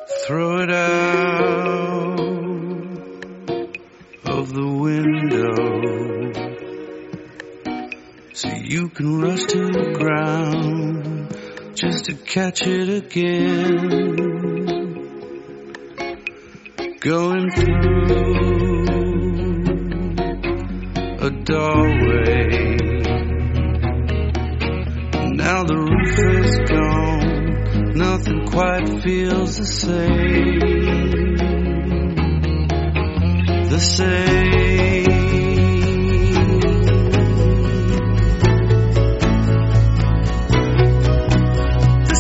Throw it out of the window so you can rush to the ground just to catch it again. Going through a doorway. Now the roof is gone, nothing quite feels the same. The same. The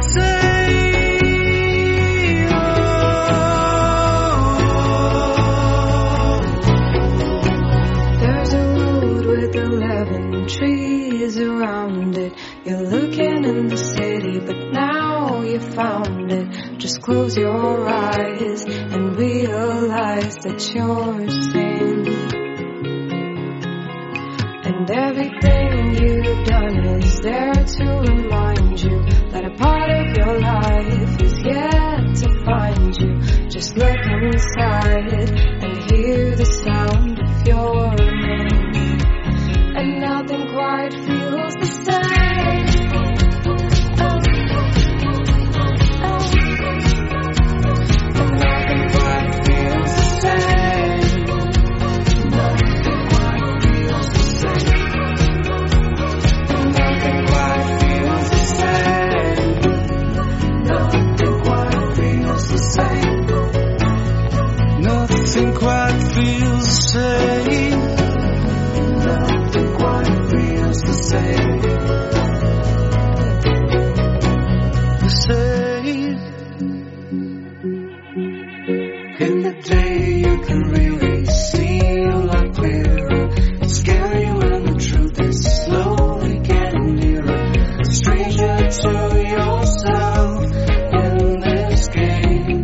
same. There's a road with 11 trees around it. You're looking in the city, but now you found it. Just close your eyes and realize that you're sane. And everything you've done is there to remind you that a part of your life is yet to find you. Just look inside and hear the sound of your name. And nothing quite feels the same. Nothing quite feels the same. Nothing quite feels the same. The same. In the day you can really see a lot clearer. It's scary when the truth is slowly getting nearer. A stranger to yourself in this game.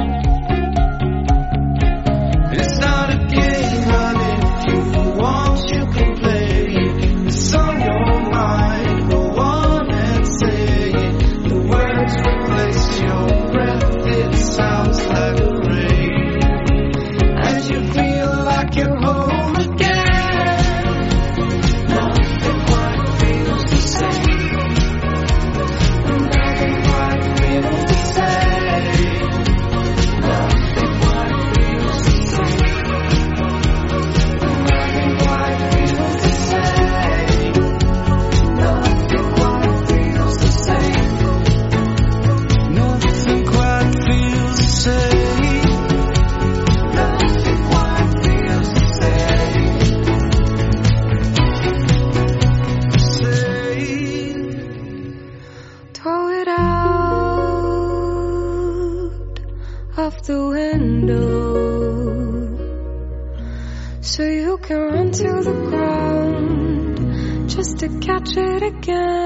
It's not a game, but if you want, you can play it. It's on your mind, go on and say it. The words replace your breath, it sounds like a rain. As you feel like you're home again, nothing quite feels the same. Nothing quite feels the same. Nothing quite feels the same. Nothing quite feels the same. Nothing quite feels the same. Nothing quite feels the same. Nothing quite feels the same. Same. Throw it out of the window so you can run to the ground just to catch it again.